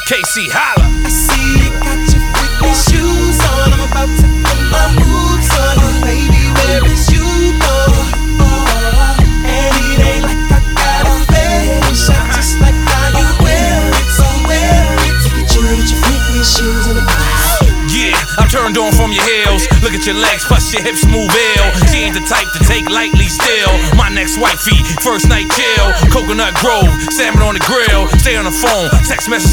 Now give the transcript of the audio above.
KC, holla. I see you got your freaky shoes on. I'm about to put my moves on you, baby. Where is you going? And it ain't like I got a fetish. I just like how you wear it, so wear it. Get your freaky shoes on. Yeah, I'm turned on from your heels. Look at your legs, plus your hips move ill. She ain't the type to take lightly still. My next wifey, first night chill. Coconut Grove, salmon on the grill. Stay on the phone, text message